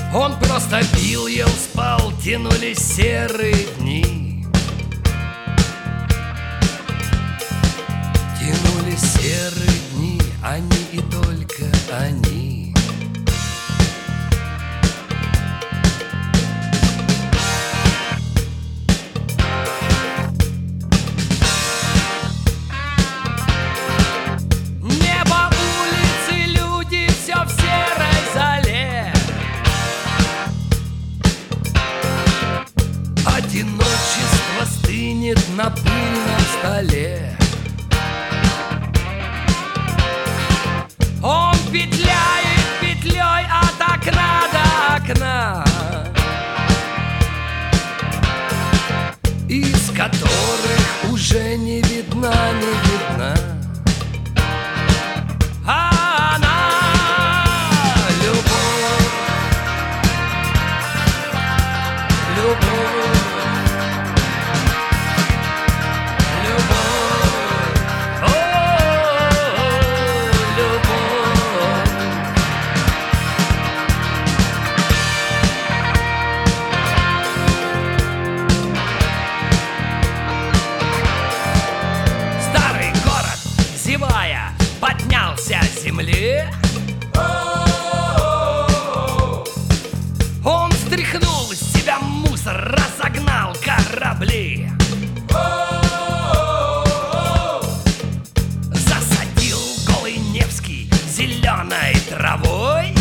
Он просто пил, ел, спал, тянулись серые дни. Тянулись серые дни, они и только они. Небо, улицы, люди, все в серой зале. Одиночество стынет на пыльном столе. Он петляет петлей от окна до окна, из которых уже не видна, не видна. А она любовь, любовь. Поднялся с земли. Он стряхнул с себя мусор, разогнал корабли. Засадил голый Невский зеленой травой.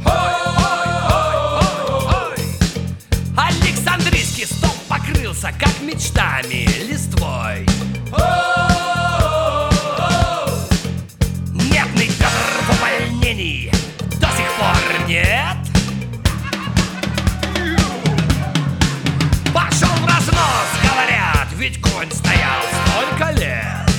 Александрийский стол покрылся, как мечтами, листвой. До сих пор нет. Пошел в разнос, говорят, ведь конь стоял столько лет.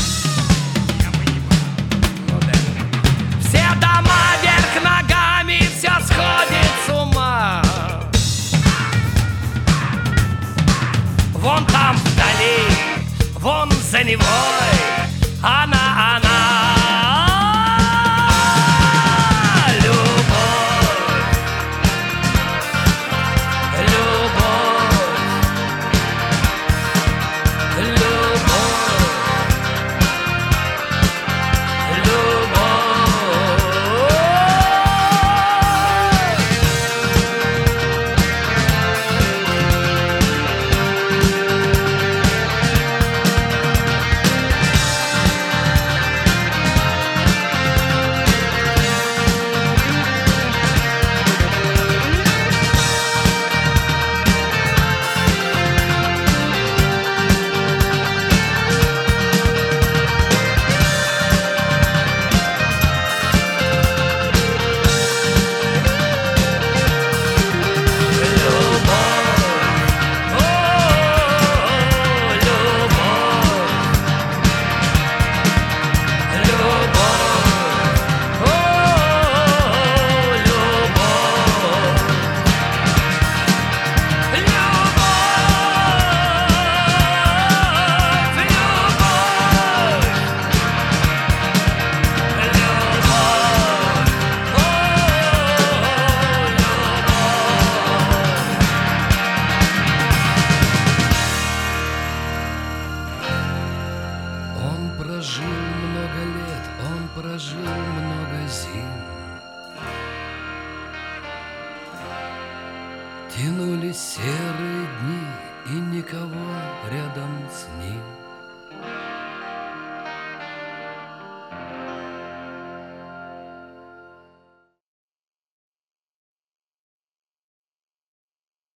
Все дома вверх ногами, все сходит с ума. Вон там вдали, вон за Невой, она. Прожил много зим, тянулись серые дни, и никого рядом с ним.